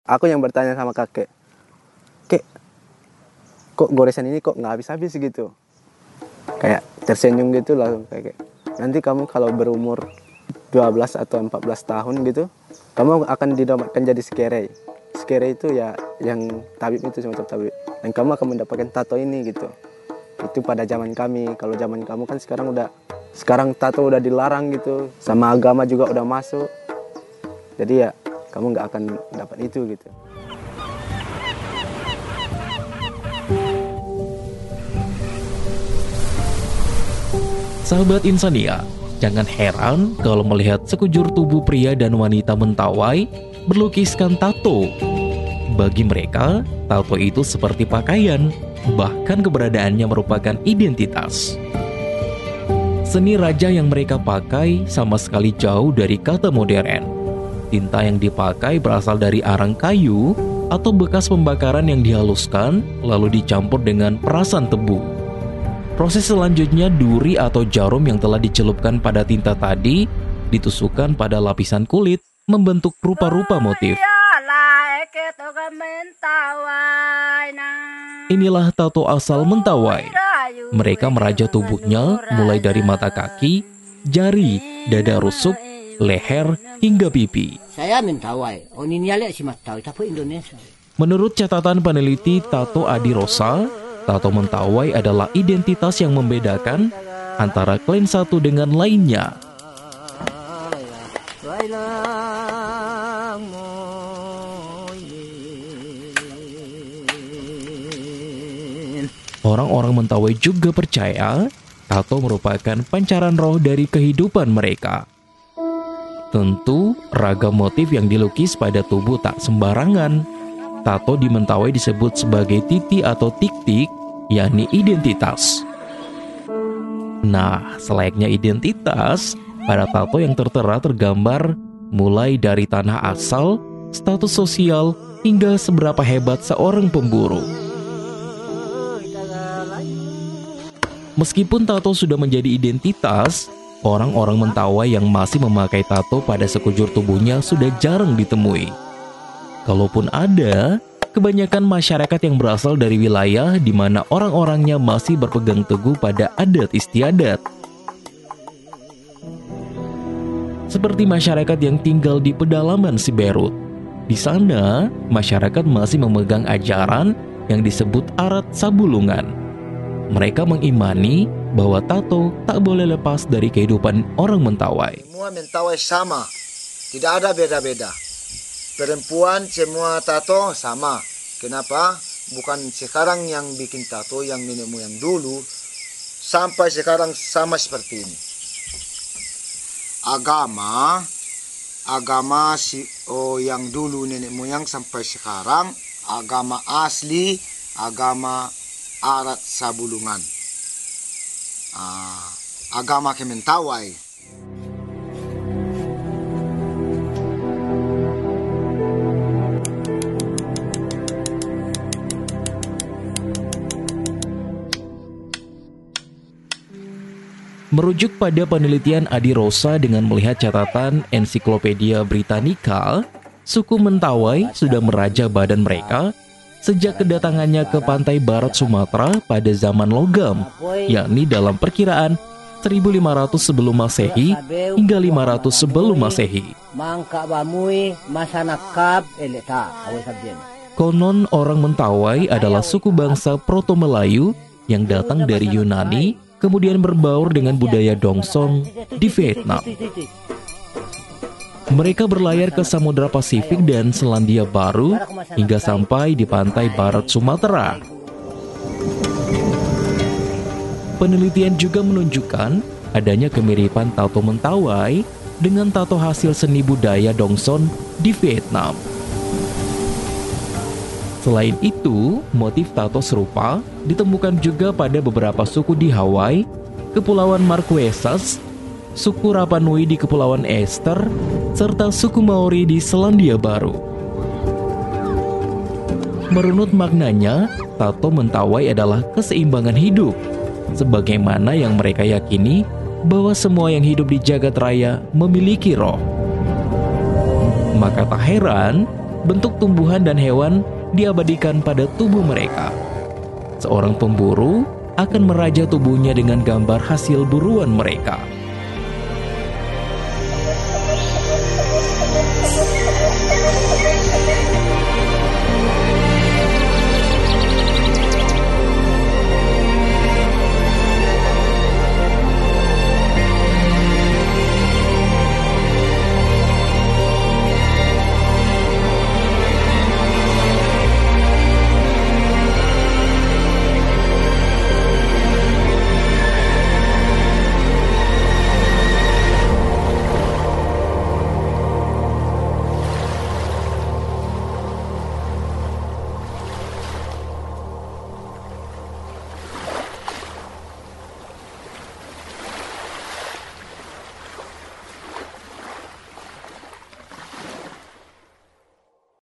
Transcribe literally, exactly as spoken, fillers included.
aku yang bertanya sama kakek, kek, kok goresan ini kok nggak habis-habis gitu. Kayak tersenyum gitu langsung kayak, nanti kamu kalau berumur dua belas atau empat belas tahun gitu, kamu akan dinobatkan jadi sekere. Sekere itu ya yang tabib itu, semacam tabib. Dan kamu akan mendapatkan tato ini gitu. Itu pada zaman kami. Kalau zaman kamu kan sekarang udah, sekarang tato udah dilarang gitu. Sama agama juga udah masuk. Jadi ya kamu nggak akan dapat itu gitu. Sahabat Insania, jangan heran kalau melihat sekujur tubuh pria dan wanita mentawai berlukiskan tato. Bagi mereka, tato itu seperti pakaian, bahkan keberadaannya merupakan identitas. Seni raja yang mereka pakai sama sekali jauh dari kata modern. Tinta yang dipakai berasal dari arang kayu atau bekas pembakaran yang dihaluskan lalu dicampur dengan perasan tebu. Proses selanjutnya, duri atau jarum yang telah dicelupkan pada tinta tadi ditusukkan pada lapisan kulit membentuk rupa-rupa motif. Inilah tato asal Mentawai. Mereka merajah tubuhnya mulai dari mata kaki, jari, dada rusuk, leher, hingga pipi. Saya Mentawai. Oh, ini lihat si Mentawai, tapi Indonesia. Menurut catatan peneliti Tato Adi Rosa, tato Mentawai adalah identitas yang membedakan antara klan satu dengan lainnya. Orang-orang Mentawai juga percaya tato merupakan pancaran roh dari kehidupan mereka. Tentu, ragam motif yang dilukis pada tubuh tak sembarangan. Tato di Mentawai disebut sebagai titi atau tik-tik, yakni identitas. Nah, selayaknya identitas, pada tato yang tertera tergambar mulai dari tanah asal, status sosial, hingga seberapa hebat seorang pemburu. Meskipun tato sudah menjadi identitas, orang-orang Mentawai yang masih memakai tato pada sekujur tubuhnya sudah jarang ditemui. Kalaupun ada, kebanyakan masyarakat yang berasal dari wilayah di mana orang-orangnya masih berpegang teguh pada adat istiadat. Seperti masyarakat yang tinggal di pedalaman Siberut. Di sana, masyarakat masih memegang ajaran yang disebut arat sabulungan. Mereka mengimani bahwa tato tak boleh lepas dari kehidupan orang Mentawai. Semua Mentawai sama, tidak ada beda-beda. Perempuan semua tato sama. Kenapa? Bukan sekarang yang bikin tato, yang nenek moyang dulu sampai sekarang sama seperti ini. Agama, agama si oh yang dulu nenek moyang sampai sekarang agama asli, agama arat sabulungan. Ah, agama Kementawai. Merujuk pada penelitian Adi Rosa dengan melihat catatan Ensiklopedia Britannica, suku Mentawai sudah meraja badan mereka sejak kedatangannya ke pantai barat Sumatera pada zaman logam, yakni dalam perkiraan seribu lima ratus sebelum Masehi hingga lima ratus sebelum Masehi. Konon orang Mentawai adalah suku bangsa Proto-Melayu yang datang dari Yunani, kemudian berbaur dengan budaya Dongsong di Vietnam. Mereka berlayar ke Samudra Pasifik dan Selandia Baru hingga sampai di pantai barat Sumatera. Penelitian juga menunjukkan adanya kemiripan tato Mentawai dengan tato hasil seni budaya Dongsong di Vietnam. Selain itu, motif tato serupa ditemukan juga pada beberapa suku di Hawaii, Kepulauan Marquesas, suku Rapa Nui di Kepulauan Easter, serta suku Maori di Selandia Baru. Merunut maknanya, tato Mentawai adalah keseimbangan hidup, sebagaimana yang mereka yakini bahwa semua yang hidup di jagat raya memiliki roh. Maka tak heran bentuk tumbuhan dan hewan diabadikan pada tubuh mereka. Seorang pemburu akan meraja tubuhnya dengan gambar hasil buruan mereka.